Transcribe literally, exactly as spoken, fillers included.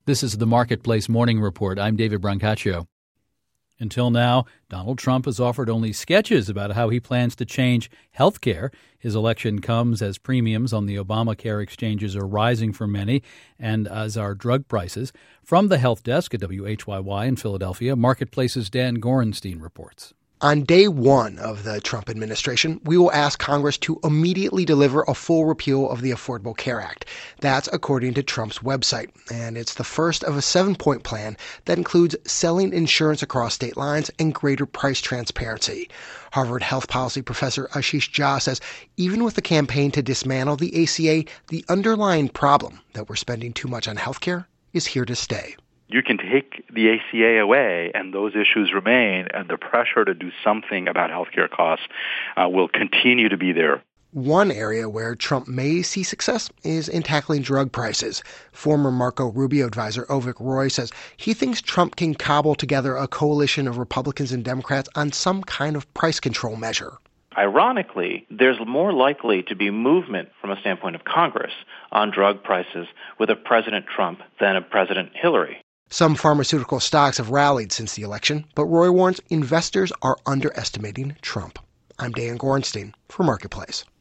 This is the Marketplace Morning Report. I'm David Brancaccio. Until now, Donald Trump has offered only sketches about how he plans to change health care. His election comes as premiums on the Obamacare exchanges are rising for many, and as are drug prices. From the Health Desk at W H Y Y in Philadelphia, Marketplace's Dan Gorenstein reports. On day one of the Trump administration, we will ask Congress to immediately deliver a full repeal of the Affordable Care Act. That's according to Trump's website. And it's the first of a seven-point plan that includes selling insurance across state lines and greater price transparency. Harvard health policy professor Ashish Jha says even with the campaign to dismantle the A C A, the underlying problem that we're spending too much on health care is here to stay. You can take the A C A away and those issues remain, and the pressure to do something about healthcare costs uh, will continue to be there. One area where Trump may see success is in tackling drug prices. Former Marco Rubio advisor Avik Roy says he thinks Trump can cobble together a coalition of Republicans and Democrats on some kind of price control measure. Ironically, there's more likely to be movement from a standpoint of Congress on drug prices with a President Trump than a President Hillary. Some pharmaceutical stocks have rallied since the election, but Roy warns investors are underestimating Trump. I'm Dan Gorenstein for Marketplace.